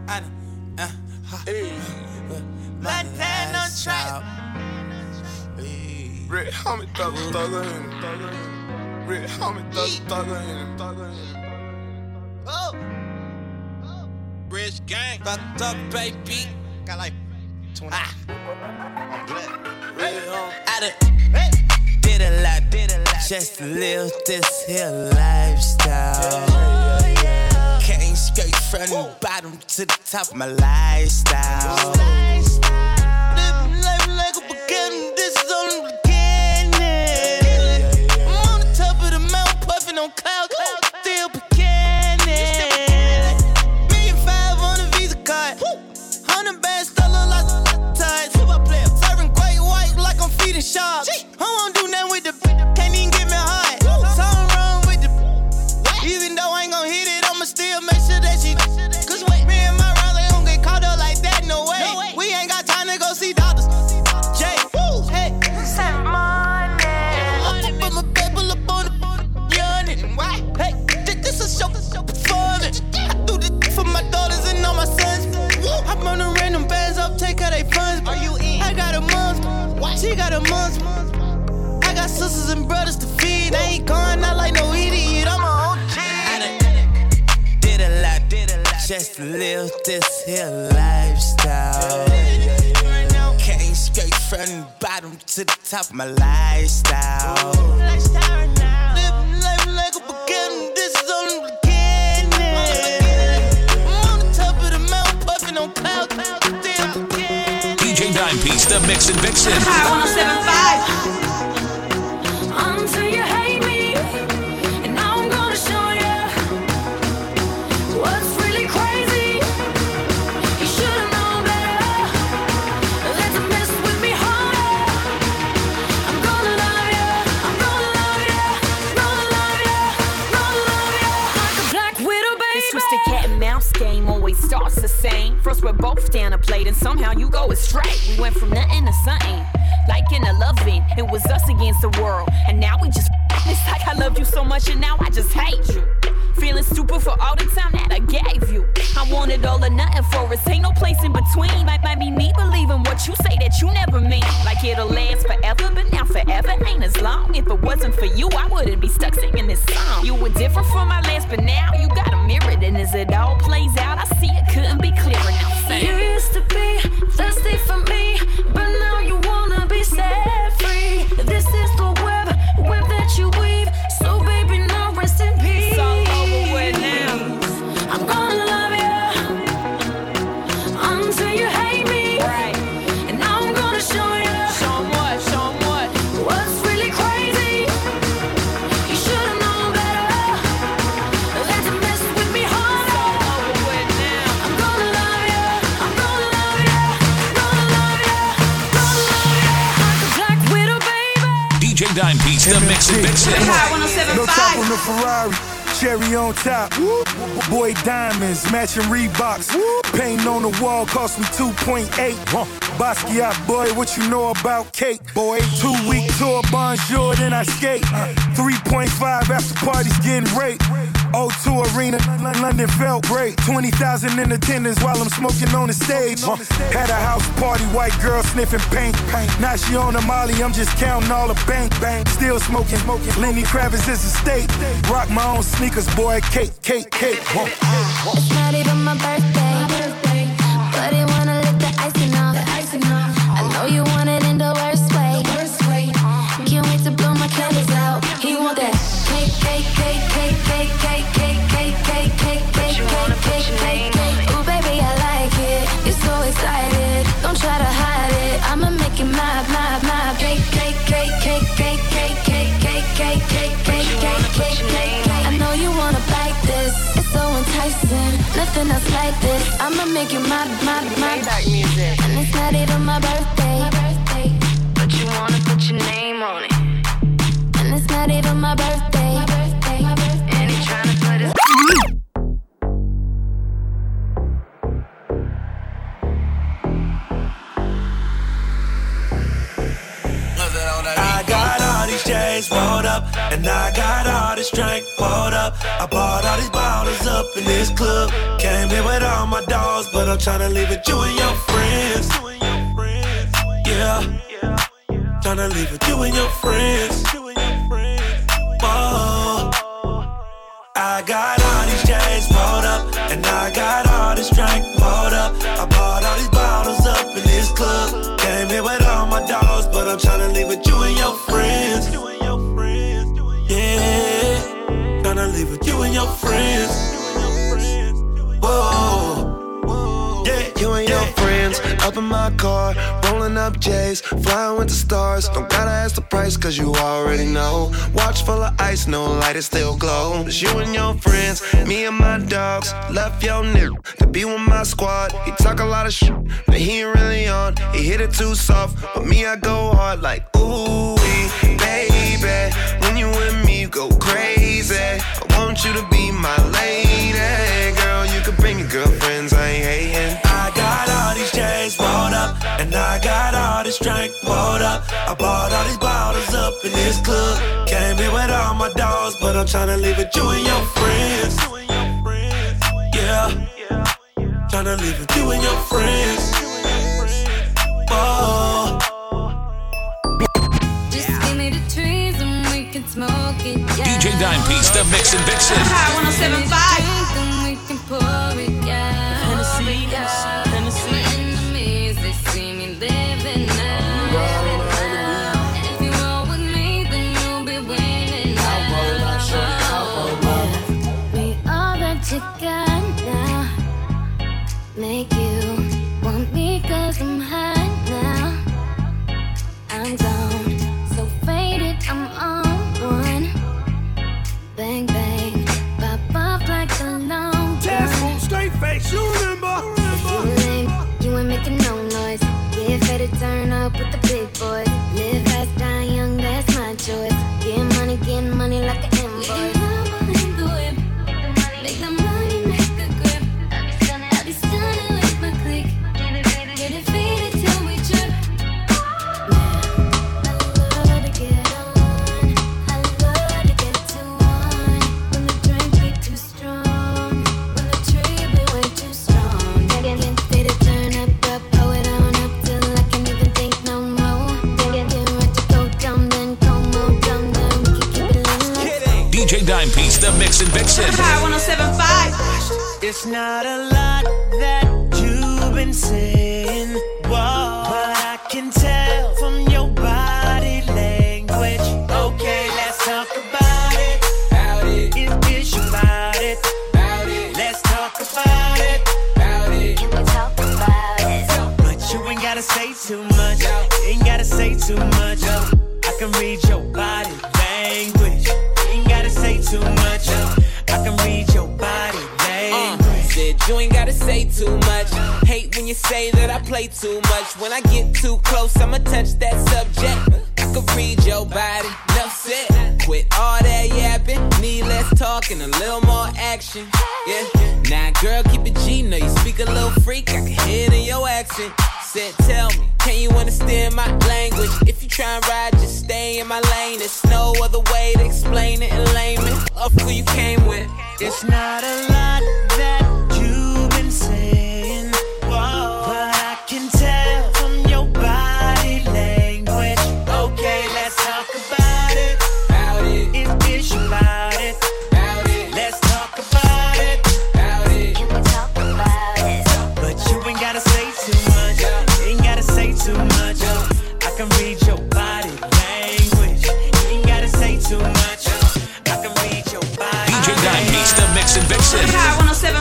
Montana trap. Red homie thugger. Red homie thugger. Oh. Rich gang. Fucked up, baby. Got like 20. I'm black. I done did a lot just to live this here lifestyle. Came straight from the bottom to the top of my lifestyle. Living life like a beginning, this is only the beginning. I'm on the top of the mountain, puffing on clouds, still beginning. $1,500,000 on the Visa card, 100 bands still look like ties. Serving great white like I'm feeding sharks. I won't do nothing with the can't even get me hard. Something wrong with the even though I ain't gon' hit it, I'ma still make sure that she. Cause me and my brother don't get caught up like that, no way. We ain't got time to go see doctors. Jay, hey, send money. I put my paper up on the yawning. Why? Hey, this a show for me. I do this for my daughters and all my sons. I run the random bands up, take out they funds. Are you in? I got a month, she got a month. I got sisters and brothers to feed. I ain't going out like no idiot. I'm a OG. I done did a lot just to live this here lifestyle. Came straight from the bottom to the top of my lifestyle. Living life like a beginning, this is only the beginning. I'm on the top of the mountain, puffing on clouds, still beginning. DJ Dimepiece, the Mixin' Vixen. High 107.5. Until you hate me, and now I'm gonna show you what's really crazy. You should've known better. Let them mess with me harder. I'm gonna love you, I'm gonna love you, gonna love you, gonna love you like a black widow, baby. This twisted cat and mouse game always starts the same. First we're both down a plate and somehow you go astray. We went from nothing to something, like in a loving. It was us against the world, and now we just. It's like I loved you so much and now I just hate you. Feeling stupid for all the time that I gave you. I wanted all or nothing for us, ain't no place in between. Might be me believing what you say that you never mean. Like it'll last forever, but now forever ain't as long. If it wasn't for you, I wouldn't be stuck singing this song. You were different from my last, but now you got a mirror. And as it all plays out, I see it couldn't be clearer now. Sing. You used to be thirsty for me, but now you wanna be set free. This is the web that you weave. So baby, now rest in peace. It's all over with now. I'm gonna love you until you hate me. Right. And now I'm gonna show you. Show 'em what, show 'em what. What's really crazy? You should've known better. Let them mess with me harder. It's all over with now. I'm gonna love you, I'm gonna love you, gonna love you, gonna love you like a black widow, baby. DJ Dimepiece, the Mixin' Vixen. High No top on 107.5. the Ferrari, cherry on top. Boy diamonds, matching Reeboks. Paint on the wall cost me 2.8. Basquiat, boy, what you know about cake? Boy, 2-week tour, bonjour, then I skate. 3.5 after parties getting raped. O2 Arena, London felt great. 20,000 in attendance while I'm smoking on the stage. Had a house party, white girl sniffing paint. Now she on the molly, I'm just counting all the bank. Still smoking. Lenny Kravitz is a state. Rock my own sneakers, boy. Cake. It's not even my birthday, but he wanna lick the icing off. I know you want it in the worst way. Can't wait to blow my candles out. He want that cake. Ooh, baby, I like it. You're so excited. Don't try to hide it. I'ma make it my cake. I know you wanna bite this. It's so enticing. Nothing else like this. I'ma make it my music. And it's not even my birthday. But you wanna put your name on it. And it's not even my birthday. And he tryna put his I got all these chains rolled up up, and I got all this drink poured up. I bought all these bottles up in this club. Came here with all my dogs, but I'm tryna leave with you and your friends. Yeah, tryna leave with you and your friends. Oh, I got all these chains poured up, and I got all this drink poured up. I bought all these bottles up in this club. Came here with all my dogs, but I'm tryna leave with you and your friends. Yeah, tryna leave with you and your friends. Whoa, yeah, you and your friends. Up in my car, rolling up J's, flying with the stars. Don't gotta ask the price, cause you already know. Watch full of ice, no light, it still glow. It's you and your friends, me and my dogs. Left your nigga to be with my squad. He talk a lot of shit, but he ain't really on. He hit it too soft, but me, I go hard like, ooh, baby. When you with me, you go crazy. I want you to be my lady. Girl, you can bring your girlfriends, I ain't hating. I got all these chains rolled up, and I got all this drink poured up. I bought all these bottles up in this club. Came here with all my dogs, but I'm tryna leave with you and your friends. Yeah, tryna leave with you and your friends. Oh, just give me the trees and we can smoke it. Yeah. DJ Dime Piece, the Mixin' Vixen. High 107.5. And we can pour it, yeah. Hennessy, Hennessy. Enemies, they see me living now. If you roll with me, then you'll be winning now. We all that you got now. Make you want me cause I'm hot now. I'm gone, so faded, I'm on one. Bang, bang, pop off like a long gun. Straight face, you remember? You ain't making no noise. Get ready to turn up with the big boys. Live fast, die young, that's my choice. Get money like an invoice. Make the money, make a grip. I'll be stunning with my click. Get it faded till we trip. I love to get on. I love to get too on. When the drink be too strong. When the tree be way too strong. Get faded, turn up, pull it on up till I can't even think no more. Get ready to go down, then go more down, then we can keep it low. DJ Dime Piece, the Mixin' Vixen. High 107.5. It's not a lot that you've been saying, whoa, but I can tell from your body language. Okay, let's talk about it. Is you about it? Let's talk about it. Can we talk about it? But you ain't gotta say too much. Ain't gotta say too much. I can read your body language. Ain't gotta say too much. I can read your body language. Said you ain't gotta say too much. Hate when you say that I play too much. When I get too close, I'ma touch that subject. I can read your body, enough said. Quit all that yapping, need less talk and a little more action. Yeah, now girl, keep it G, know you speak a little freak, I can hear it in your accent. Said, tell me, can you understand my language? If you try and ride, just stay in my lane. There's no other way to explain it in layman. Of who you came with. It's not a lot that you've been saying, whoa, but I can tell from your body language. Okay, let's talk about it. Is you about it? Let's talk about it. Can we talk about it? But you ain't gotta say too much. Ain't gotta say too much. I can read your body language. Ain't gotta say too much. I can read your body. DJ Dime Piece, the Mixin' Vixen. High 107.5.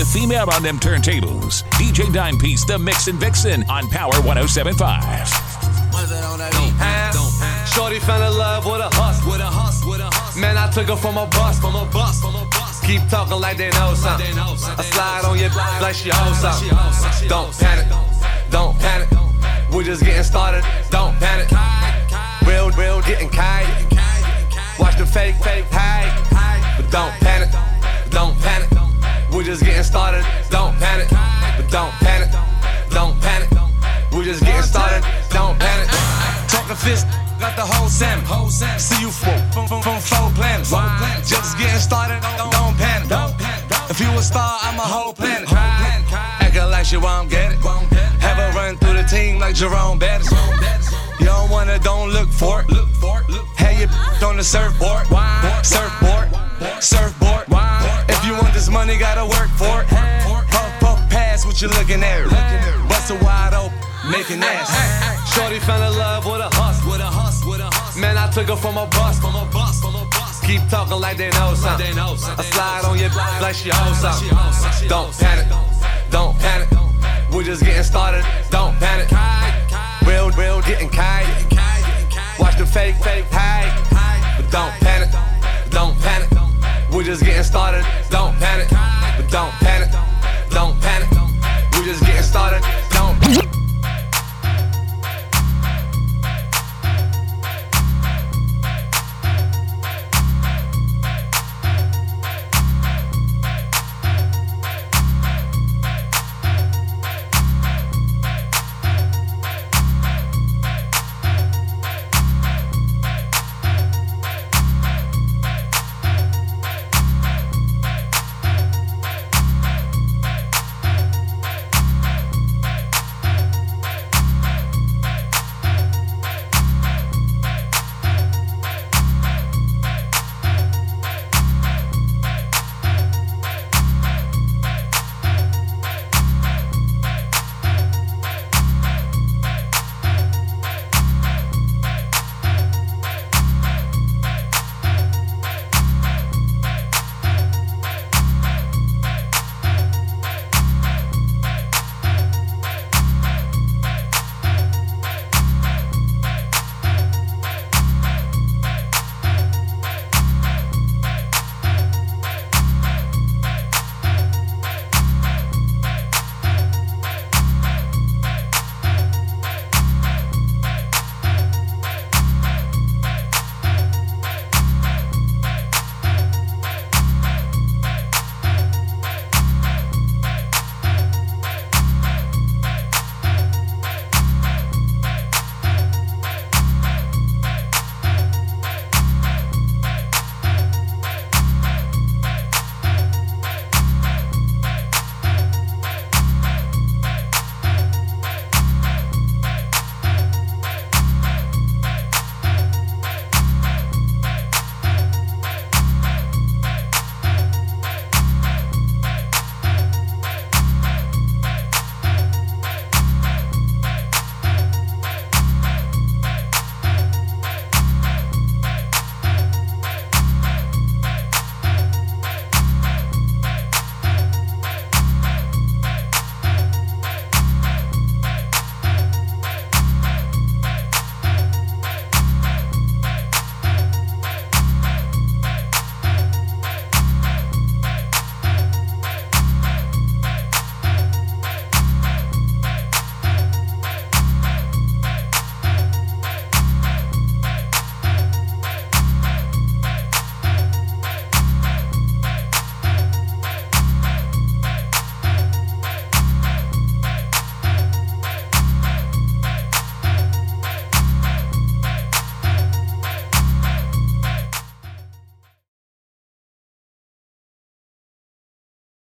a female on them turntables. DJ Dimepiece, the Mixin' Vixen on Power 107.5. Shorty fell in love with a hustle. Man, I took her from a bus. Keep talking like they know something. I slide on your like she owes something. Don't panic, don't panic. We're just getting started. Don't panic. Real getting kite. Watch the fake hide. But don't panic, don't panic. We're just getting started. Don't panic, but don't panic, don't panic. We're just getting started. Don't panic. Talking fist, got the whole salmon. See you from four planets. Just getting started. Don't panic. If you a star, I'm a whole planet. Acting like she won't get it. Have her run through the team like Jerome Bettis. You don't want it, don't look for it. Have your on the surfboard. Surfboard. If you want this money, gotta work for it. Puff, pass what you looking at. Bust a wide open, making ass. Shorty fell in love with a hustle. Man, I took her from a bus. Keep talking like they know something. I slide on your like she owes something. Don't panic, don't panic. We're just getting started. Don't panic. Real getting kite. Watch the fake hide. But don't panic, don't panic. We're just getting started. Don't panic, but don't panic, don't panic. We're just getting started.